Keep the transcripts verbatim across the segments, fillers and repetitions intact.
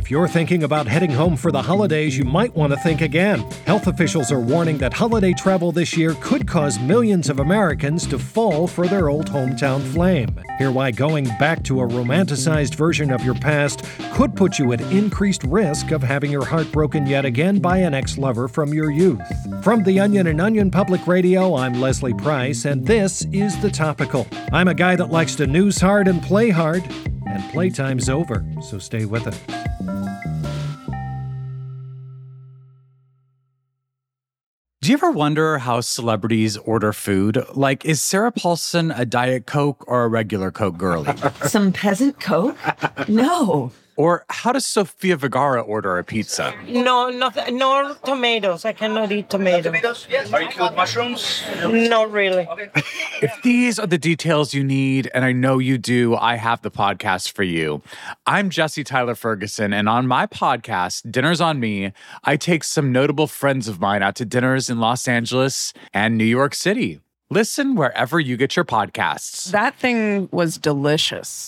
If you're thinking about heading home for the holidays, you might want to think again. Health officials are warning that holiday travel this year could cause millions of Americans to fall for their old hometown flame. Hear why going back to a romanticized version of your past could put you at increased risk of having your heart broken yet again by an ex-lover from your youth. From The Onion and Onion Public Radio, I'm Leslie Price, and this is The Topical. I'm a guy that likes to news hard and play hard, and playtime's over, so stay with us. Do you ever wonder how celebrities order food? Like, is Sarah Paulson a Diet Coke or a regular Coke girlie? Some peasant Coke? No. Or how does Sofia Vergara order a pizza? No, no, no tomatoes. I cannot eat tomatoes. Tomatoes? Yes. Are you cool with mushrooms? Not really. Okay. If these are the details you need, and I know you do, I have the podcast for you. I'm Jesse Tyler Ferguson, and on my podcast, Dinner's on Me, I take some notable friends of mine out to dinners in Los Angeles and New York City. Listen wherever you get your podcasts. That thing was delicious.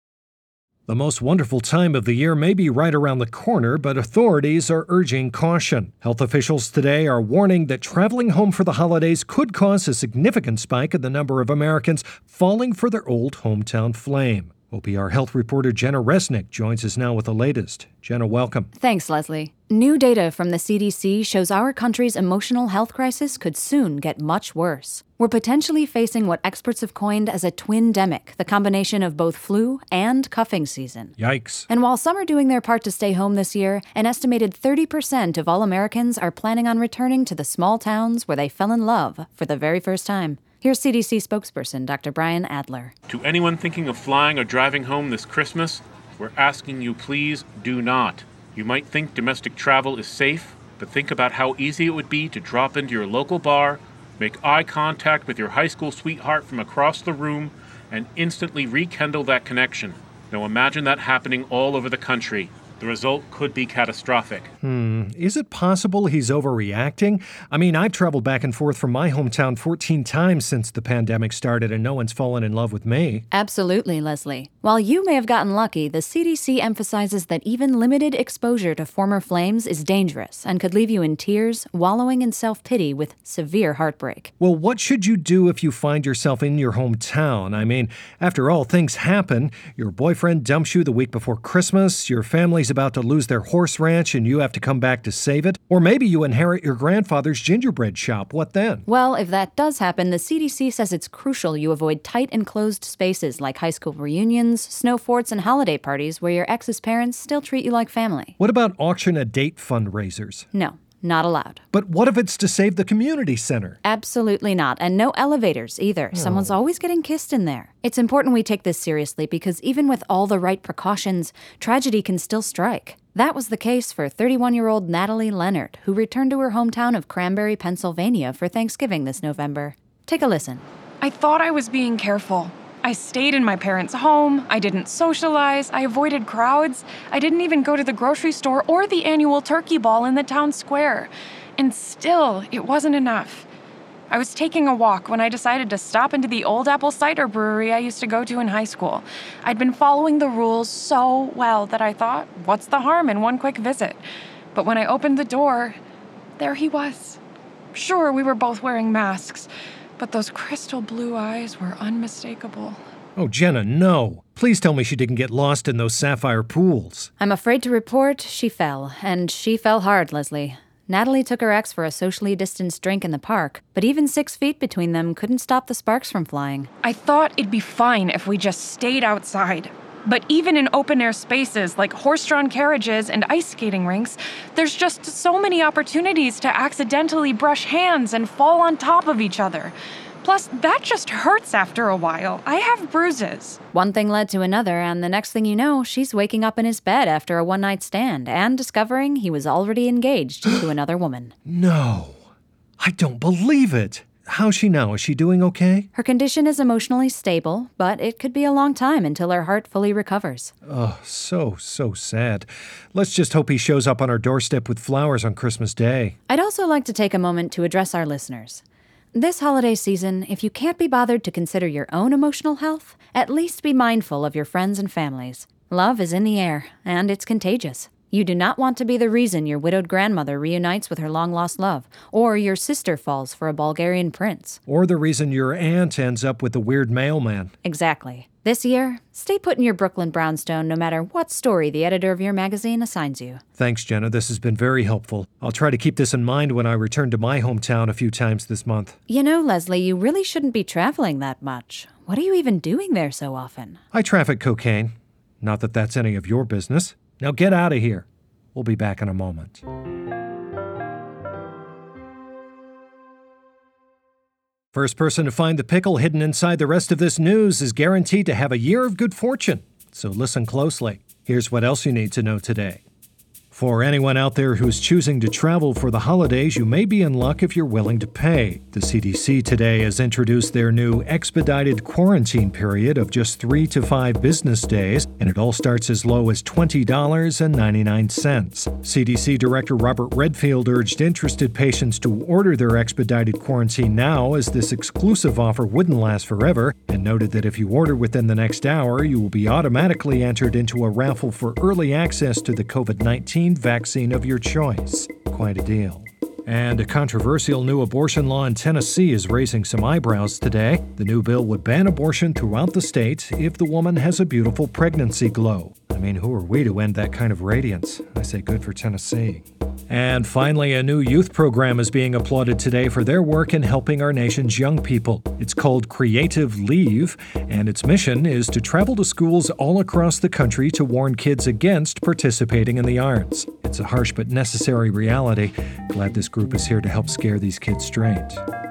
The most wonderful time of the year may be right around the corner, but authorities are urging caution. Health officials today are warning that traveling home for the holidays could cause a significant spike in the number of Americans falling for their old hometown flame. O P R health reporter Jenna Resnick joins us now with the latest. Jenna, welcome. Thanks, Leslie. New data from the C D C shows our country's emotional health crisis could soon get much worse. We're potentially facing what experts have coined as a twin-demic, the combination of both flu and cuffing season. Yikes. And while some are doing their part to stay home this year, an estimated thirty percent of all Americans are planning on returning to the small towns where they fell in love for the very first time. Here's C D C spokesperson Doctor Brian Adler. To anyone thinking of flying or driving home this Christmas, we're asking you please do not. You might think domestic travel is safe, but think about how easy it would be to drop into your local bar, make eye contact with your high school sweetheart from across the room, and instantly rekindle that connection. Now imagine that happening all over the country. The result could be catastrophic. Hmm. Is it possible he's overreacting? I mean, I've traveled back and forth from my hometown fourteen times since the pandemic started, and no one's fallen in love with me. Absolutely, Leslie. While you may have gotten lucky, the C D C emphasizes that even limited exposure to former flames is dangerous and could leave you in tears, wallowing in self-pity with severe heartbreak. Well, what should you do if you find yourself in your hometown? I mean, after all, things happen. Your boyfriend dumps you the week before Christmas, your family's about to lose their horse ranch and you have to come back to save it. Or maybe you inherit your grandfather's gingerbread shop. What then? Well, if that does happen, the C D C says it's crucial you avoid tight enclosed spaces like high school reunions, snow forts, and holiday parties where your ex's parents still treat you like family. What about auction-a-date fundraisers? No. Not allowed. But what if it's to save the community center? Absolutely not. And no elevators either. Oh. Someone's always getting kissed in there. It's important we take this seriously because even with all the right precautions, tragedy can still strike. That was the case for thirty-one-year-old Natalie Leonard, who returned to her hometown of Cranberry, Pennsylvania for Thanksgiving this November. Take a listen. I thought I was being careful. I stayed in my parents' home, I didn't socialize, I avoided crowds, I didn't even go to the grocery store or the annual turkey ball in the town square. And still, it wasn't enough. I was taking a walk when I decided to stop into the Old Apple Cider Brewery I used to go to in high school. I'd been following the rules so well that I thought, what's the harm in one quick visit? But when I opened the door, there he was. Sure, we were both wearing masks, but those crystal blue eyes were unmistakable. Oh, Jenna, no. Please tell me she didn't get lost in those sapphire pools. I'm afraid to report she fell, and she fell hard, Leslie. Natalie took her ex for a socially distanced drink in the park, but even six feet between them couldn't stop the sparks from flying. I thought it'd be fine if we just stayed outside. But even in open-air spaces like horse-drawn carriages and ice skating rinks, there's just so many opportunities to accidentally brush hands and fall on top of each other. Plus, that just hurts after a while. I have bruises. One thing led to another, and the next thing you know, she's waking up in his bed after a one-night stand and discovering he was already engaged to another woman. No. I don't believe it. How's she now? Is she doing okay? Her condition is emotionally stable, but it could be a long time until her heart fully recovers. Oh, so, so sad. Let's just hope he shows up on our doorstep with flowers on Christmas Day. I'd also like to take a moment to address our listeners. This holiday season, if you can't be bothered to consider your own emotional health, at least be mindful of your friends and families. Love is in the air, and it's contagious. You do not want to be the reason your widowed grandmother reunites with her long-lost love, or your sister falls for a Bulgarian prince. Or the reason your aunt ends up with a weird mailman. Exactly. This year, stay put in your Brooklyn brownstone no matter what story the editor of your magazine assigns you. Thanks, Jenna. This has been very helpful. I'll try to keep this in mind when I return to my hometown a few times this month. You know, Leslie, you really shouldn't be traveling that much. What are you even doing there so often? I traffic cocaine. Not that that's any of your business. Now get out of here. We'll be back in a moment. First person to find the pickle hidden inside the rest of this news is guaranteed to have a year of good fortune. So listen closely. Here's what else you need to know today. For anyone out there who's choosing to travel for the holidays, you may be in luck if you're willing to pay. The C D C today has introduced their new expedited quarantine period of just three to five business days, and it all starts as low as twenty dollars and ninety-nine cents. C D C Director Robert Redfield urged interested patients to order their expedited quarantine now, as this exclusive offer wouldn't last forever, and noted that if you order within the next hour, you will be automatically entered into a raffle for early access to the COVID nineteen vaccine of your choice. Quite a deal. And a controversial new abortion law in Tennessee is raising some eyebrows today. The new bill would ban abortion throughout the state if the woman has a beautiful pregnancy glow. I mean, who are we to end that kind of radiance? I say good for Tennessee. And finally, a new youth program is being applauded today for their work in helping our nation's young people. It's called Creative Leave, and its mission is to travel to schools all across the country to warn kids against participating in the arts. It's a harsh but necessary reality. Glad this group is here to help scare these kids straight.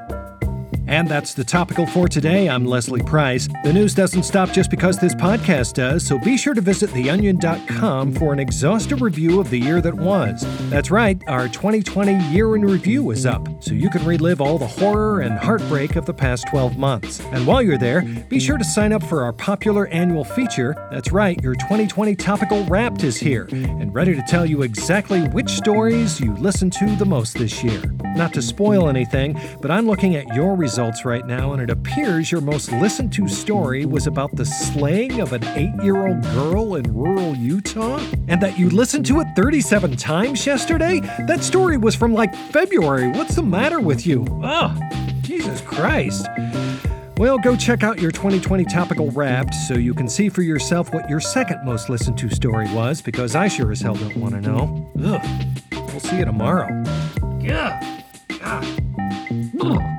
And that's the Topical for today. I'm Leslie Price. The news doesn't stop just because this podcast does, so be sure to visit the onion dot com for an exhaustive review of the year that was. That's right, our twenty twenty Year in Review is up, so you can relive all the horror and heartbreak of the past twelve months. And while you're there, be sure to sign up for our popular annual feature. That's right, your twenty twenty Topical Wrapped is here, and ready to tell you exactly which stories you listened to the most this year. Not to spoil anything, but I'm looking at your results right now, and it appears your most listened to story was about the slaying of an eight-year-old girl in rural Utah, and that you listened to it thirty-seven times yesterday? That story was from like February. What's the matter with you? Oh, Jesus Christ. Well, go check out your twenty twenty Topical Wrapped so you can see for yourself what your second most listened to story was, because I sure as hell don't want to know. Ugh. We'll see you tomorrow. Yeah. God. Ugh.